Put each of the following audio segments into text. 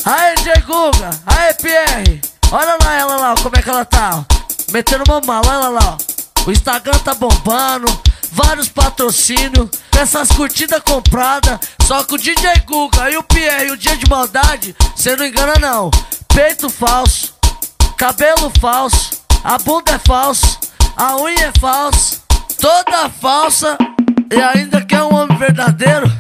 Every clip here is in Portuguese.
Aê, DJ Guga, aê, Pierre. Olha lá ela lá, como é que ela tá, ó. Metendo uma mala, olha lá, ó. O Instagram tá bombando, vários patrocínios, essas curtidas compradas. Só que o DJ Guga e o Pierre e o Dia de Maldade, cê não engana não. Peito falso, cabelo falso, a bunda é falsa, a unha é falsa, toda falsa. E ainda quer um homem verdadeiro?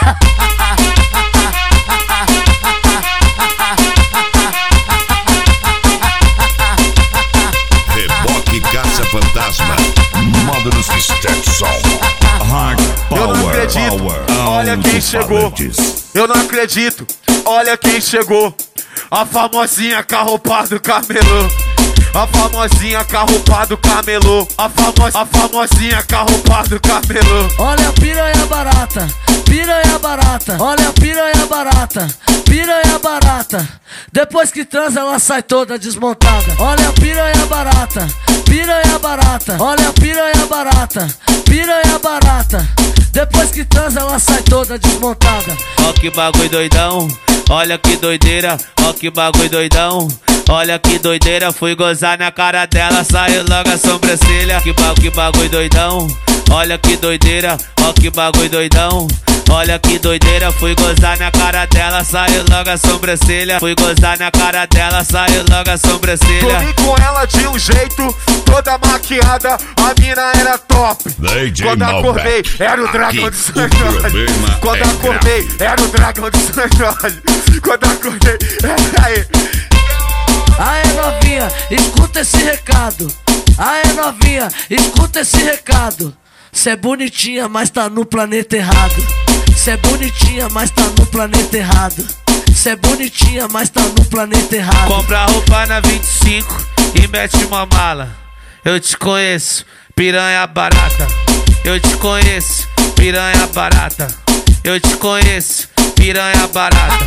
Reboque Caça Fantasma. Módulos Stetson. Eu não acredito, olha quem chegou. Eu não acredito, olha quem chegou. A famosinha carropada do camelô. A famosinha carropada do camelô. A famosinha carropada do camelô. Olha a piranha barata, piranha barata. Olha a piranha barata, piranha barata. Depois que transa ela sai toda desmontada. Olha a piranha barata, piranha barata. Olha a piranha barata, piranha barata. Depois que transa ela sai toda desmontada. Ó que bagulho doidão, olha que doideira. Ó que bagulho doidão, olha que doideira. Fui gozar na cara dela, saiu logo a sobrancelha. Que bagulho doidão, olha que doideira. Ó que bagulho doidão, olha que doideira. Fui gozar na cara dela, saiu logo a sobrancelha. Fui gozar na cara dela, saiu logo a sobrancelha. Dormi com ela de um jeito, toda maquiada, a mina era top. Quando acordei, era o dragão de sangue. Quando acordei, era o dragão de sangue. Quando acordei, aí. Aê novinha, escuta esse recado. Aê novinha, escuta esse recado. Cê é bonitinha, mas tá no planeta errado. Cê é bonitinha, mas tá no planeta errado. Cê é bonitinha, mas tá no planeta errado. Compra roupa na 25 e mete uma mala. Eu te conheço, piranha barata. Eu te conheço, piranha barata. Eu te conheço, piranha barata.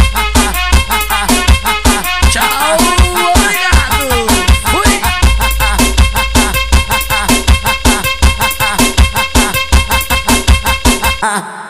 Tchau, obrigado. Fui.